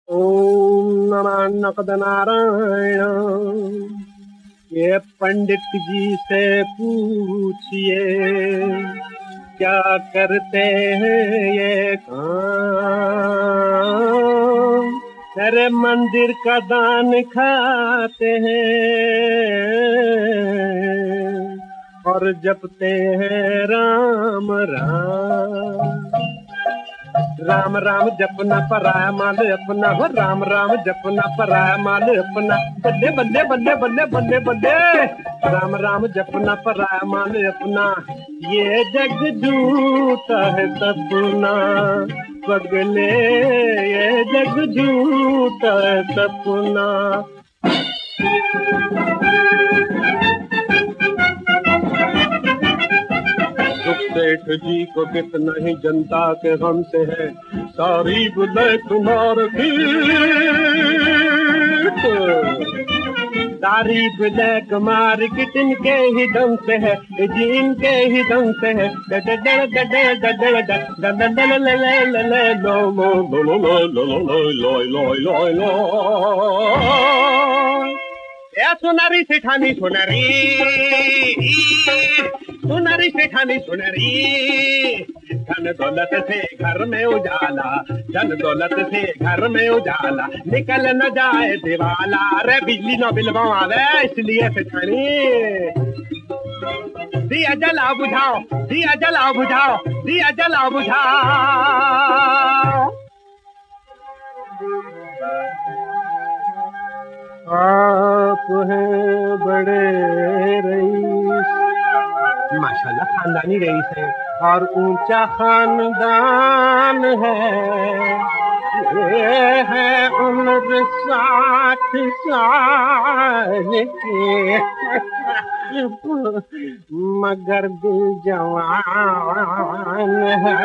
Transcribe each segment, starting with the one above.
ओम नमः नकद नारायण। ये पंडित जी से पूछिए क्या करते हैं ये काम। तेरे मंदिर का दान खाते हैं और जपते हैं राम राम। राम राम जपना पराया माल अपना हो, राम राम जपना पराया माल अपना। बल्ले बल्ले बल्ले बल्ले बल्ले बल्ले, राम राम जपना पराया माल अपना। ये जग झूठा है सपना पगले, ये जग झूठा है सपना। सेठ जी को कितना ही जनता के गम से है सारी बुले कुमार की। सारी बुले कुमार की जिनके ही दम से है, जिनके ही दम से है। सुनारी सेठानी सुनारी, सुनारी सेठानी सुनारी। धन दौलत से घर में उजाला, धन दौलत से घर में उजाला, निकल न जाए दिवाला। अरे बिजली न बिल आवे इसलिए सेठानी। दिया जला बुझाओ, दिया जला बुझाओ, दिया जला बुझाओ। आप हैं बड़े रईस, माशाल्लाह खानदानी रईस है और ऊंचा खानदान है। ये है उम्र 60 साल की मगर दिल जवान है।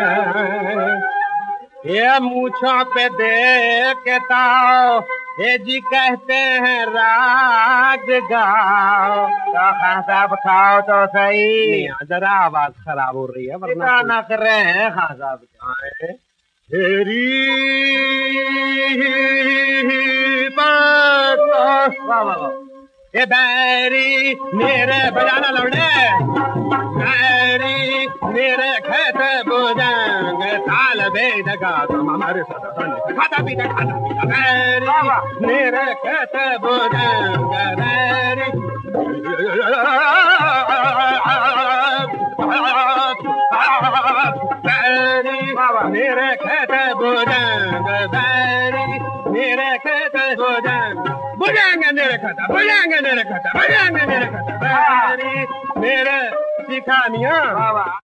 ये मूछों पे देखता ये जी कहते हैं राग गाओ। तो खान साहब खाओ तो सही। जरा आवाज खराब हो रही है वरना ना कर रहे हैं खान साहब। तेरी ये बैरी मेरे बजाना लौड़े, बैरी मेरे खेत बुजंग ताल बेद का तुम हमारे साथ खाता पीता बैरी मेरे खेत बुजंग बैरी। बैरी मेरे खेत बुजंग, बैरी मेरे खेत बुजंग, बुझाएंगे मेरे खाता, बुझाएंगे मेरे खाता, बुझाएंगे मेरे खाता। बैरी मेरे सिखानिया।